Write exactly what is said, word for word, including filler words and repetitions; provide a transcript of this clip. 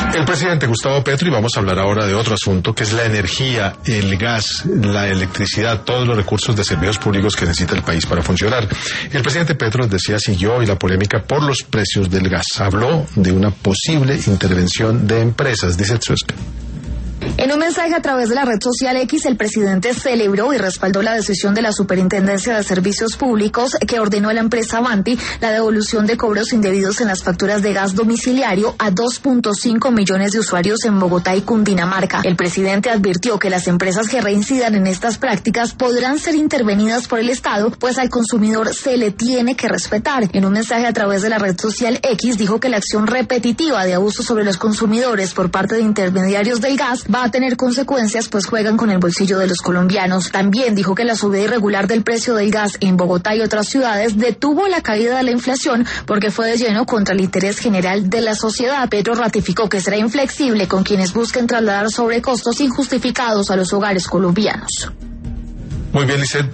El presidente Gustavo Petro, y vamos a hablar ahora de otro asunto, que es la energía, el gas, la electricidad, todos los recursos de servicios públicos que necesita el país para funcionar. El presidente Petro, decía, siguió hoy la polémica por los precios del gas. Habló de una posible intervención de empresas, dice Tsueska. En un mensaje a través de la red social X, el presidente celebró y respaldó la decisión de la Superintendencia de Servicios Públicos que ordenó a la empresa Avanti la devolución de cobros indebidos en las facturas de gas domiciliario a dos punto cinco millones de usuarios en Bogotá y Cundinamarca. El presidente advirtió que las empresas que reincidan en estas prácticas podrán ser intervenidas por el Estado, pues al consumidor se le tiene que respetar. En un mensaje a través de la red social X, dijo que la acción repetitiva de abuso sobre los consumidores por parte de intermediarios del gas va a tener consecuencias, pues juegan con el bolsillo de los colombianos. También dijo que la subida irregular del precio del gas en Bogotá y otras ciudades detuvo la caída de la inflación porque fue de lleno contra el interés general de la sociedad. Petro ratificó que será inflexible con quienes busquen trasladar sobrecostos injustificados a los hogares colombianos. Muy bien, Lisset.